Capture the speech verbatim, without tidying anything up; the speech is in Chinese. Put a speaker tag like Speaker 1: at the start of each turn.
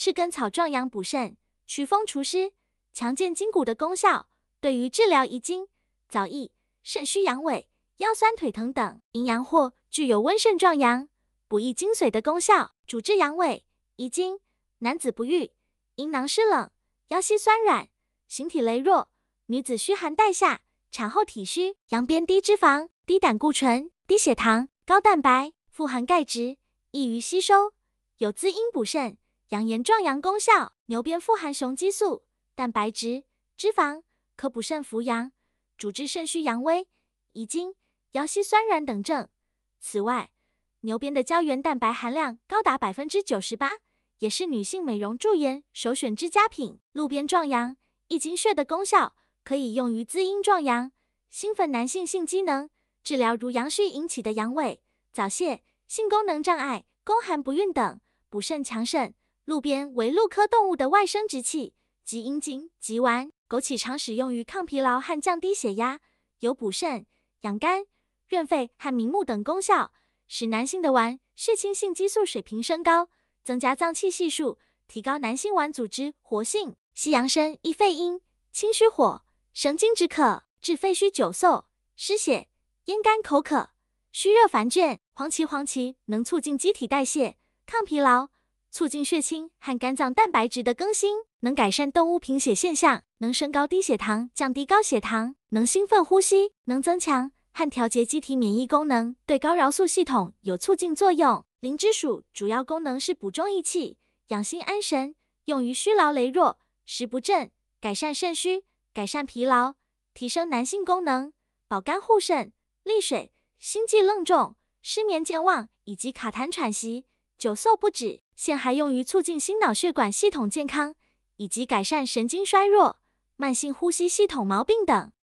Speaker 1: 赤根草壮阳补肾、祛风除湿、强健筋骨的功效，对于治疗遗精、早溢、肾虚阳痿、腰酸腿疼等阴阳或具有温肾壮阳、补益精髓的功效，主治阳痿、遗精、男子不育、阴囊湿冷、腰膝酸软、形体羸弱、女子虚寒带下、产后体虚、阳边低脂肪、低胆固醇、低血糖、高蛋白，富含钙质，易于吸收，有滋阴补肾、养颜壮阳功效。牛鞭富含雄激素、蛋白质、脂肪，可补肾扶阳，主治肾虚阳痿、遗精、腰膝酸软等症。此外，牛鞭的胶原蛋白含量高达 百分之九十八， 也是女性美容驻颜首选之佳品。鹿鞭壮阳、益精血的功效可以用于滋阴壮阳，兴奋男性性机能，治疗如阳虚引起的阳痿、早泄、性功能障碍、宫寒不孕等，补肾强肾。鹿鞭为鹿科动物的外生殖器，集阴茎、极丸、枸杞常使用于抗疲劳和降低血压，有补肾、养肝、润肺和明目等功效，使男性的丸、血清性激素水平升高，增加脏器系数，提高男性丸组织活性。西洋参益肺阴、清虚火、生津止渴，治肺虚久嗽、湿血、咽干口渴、虚热烦倦。黄芪黄芪能促进机体代谢、抗疲劳，促进血清和肝脏蛋白质的更新，能改善动物贫血现象，能升高低血糖、降低高血糖，能兴奋呼吸，能增强和调节机体免疫功能，对高睾素系统有促进作用。灵芝属主要功能是补中益气、养心安神，用于虚劳羸弱、食不振，改善肾虚，改善疲劳，提升男性功能，保肝护肾、利水、心悸愣重、失眠健忘以及卡痰喘息、久嗽不止。现还用于促进心脑血管系统健康，以及改善神经衰弱、慢性呼吸系统毛病等。